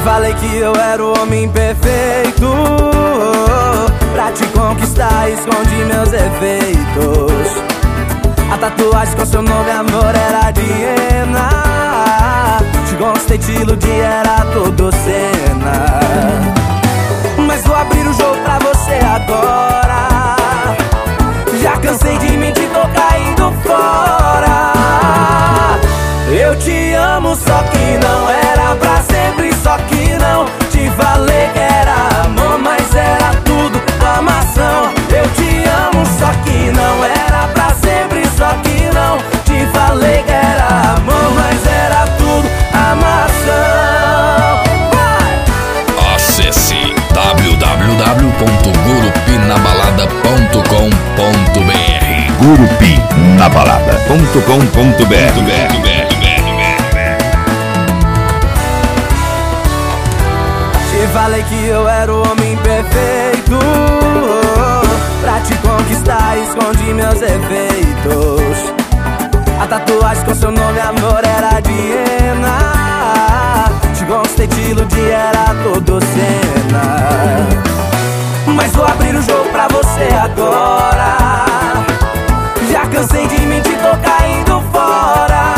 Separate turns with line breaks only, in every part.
falei que eu era o homem perfeito. Pra te conquistar, escondi meus defeitos. A tatuagem com seu nome, amor, era de hiena. Te gostei, te iludi, era todo cena. Mas vou abrir o jogo pra você agora. Já cansei de mentir, tô caindo fora. Eu te amo, só que não era pra sempre. Só que não te falei que era amor, mas era tudo amação. Eu te amo, só que não era pra sempre. Só que não te falei que era amor, mas era tudo amação. Vai!
Acesse www.gurupinabalada.com.br gurupinabalada.com.br.
Te falei que eu era o homem perfeito. Pra te conquistar, escondi meus defeitos. A tatuagem com seu nome, amor, era de hiena. Te gostei, te iludi, era todo cena. Mas vou abrir o jogo pra você agora. Já cansei de mentir, tô caindo fora.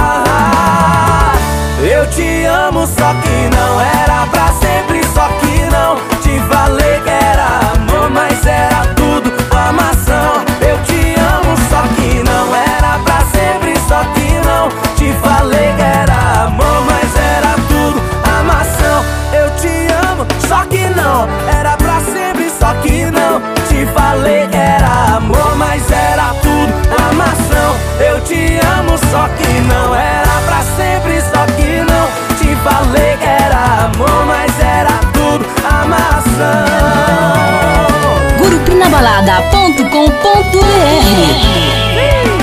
Eu te amo, só que não era pra sempre. Só que não te falei que era amor, mas era tudo amação. Eu te amo, só que não era pra sempre. Só que não te falei que era amor, mas era tudo amação. Eu te amo, só que não era pra sempre. Só que não te falei que era amor, mas era tudo amação. Eu te amo, só que não era pra sempre. Só que não te falei que era amor, mas era tudo amação.
gurupinabalada.com.br